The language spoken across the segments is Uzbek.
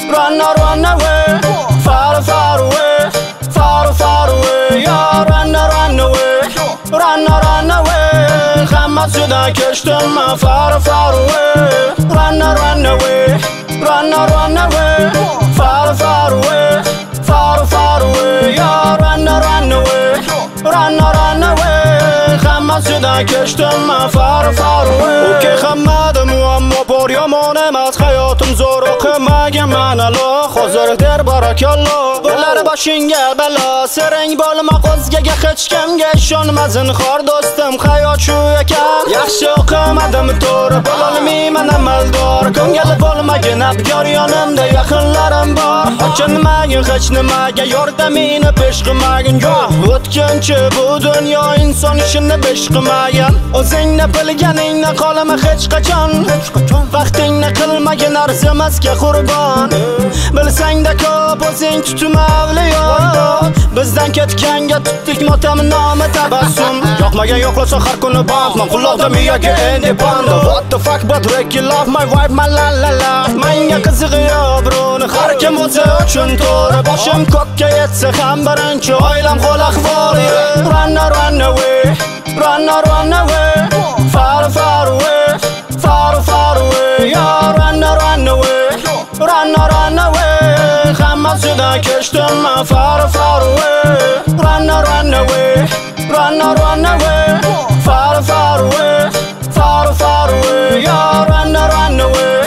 run away, far away, far away, yeah, run away, run away. Hammasidan kechdim, far away, run away, run away, far away, far away, yeah, run away, run away. Hammasidan kechdim, far away. O'ke hammadim muammo bor, yomon emas hayotim zo'r. O'qimaganman alo, hozir der barakalloh. Bo'lar boshingga balo, serang bo'lma qo'zgaga, hech kimga ishonma zinhor do'stim, hayot shu ekan. Yaxshi o'qimadim to'g'ri, bo'lolmayman amaldor. Ko'ngil bo'lmagin abgor, yonimda yaqinlarim bor. Achinmagin hech nimaga, yordamingni pesh qilmagin. Yo'q, o'tkinchi bu dunyo, inson ishini besh qilmagan. O'zingni bilganingni qolma hech qachon. Vaqtingni qilmagin arzimasga qurbon. Bilsang-da ko'p o'zing tutma avliyo. Bizdan ketganga tutdik motam nomi tabassum. Yoqmagan yo'qlasa har kuni bandman, quloqda miyaga endi banda. What the fuck but Ricky love my vibe, my la la la. Menga qizig'i yo'q bruni, har kim o'zi uchun to'g'ri. Boshim ko'kka yetsa ham birinchi oilam qo'l ahvoli. Run away, run away, far away, far away, yeah, run away, run away. Hammasidan kechdim, far away, run away, run away, far away, far away, yeah, run away,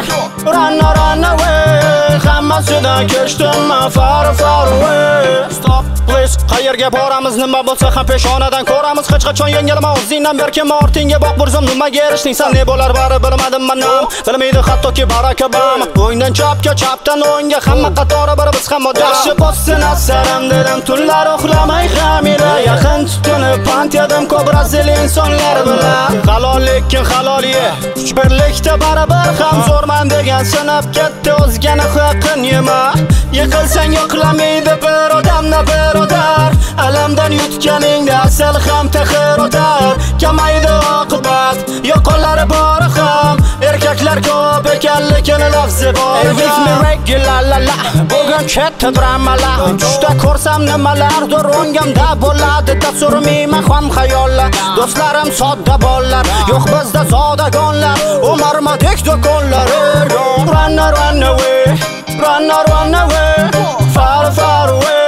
run away. Hammasidan kechdim, far away. Stop please, qayerga boramiz, nima bo'lsa ham peshonadan ko'ramiz. Hech qachon yengilma o'zingdan berkin, ortingga boq burzum, nimaga erishding sen, ne bo'lar bari bilmadim men ham. Bilmaydi hattoki Barack Obama. O'ngdan chapga, chapdan o'ngga, hamma qatori bir biz ham odam. Yaxshi bo'lsin asaram dedim, tunlar uxlamay xamira, yaqin tutunib pant yedim ko'p razil insonlar bilan. Halollikkin haloliye, kuch birlikda barabar ham zo'rman degan sinib ketdi, o'zgani haqqin yema. Yiqilsang yo'qlamaydi bir odamni birodar, alamdan yutganingda asal ham taxir o'tar. Kamaydi oqibat, yo'qolari bor ham, erkaklar ko'p ekan lekin lafzi bor. With me regular la la, bugun chetda dramalar. Tushda ko'rsam nimalardir o'ngamda bo'ladi, tasvirmayman ham xayollar. Do'stlarim sodda bolalar, yo'q bizda zodagonlar, umarmadik do'konlar. Run away, run away, far away,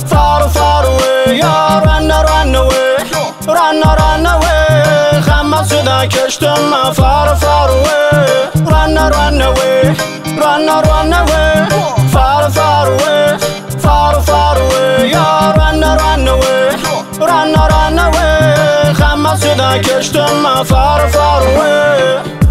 far away, yeah, run away, run away. Hammasidan kechdim, far away, run away, run away, far away, far away, yeah, run away, run away. Hammasidan kechdim, far away.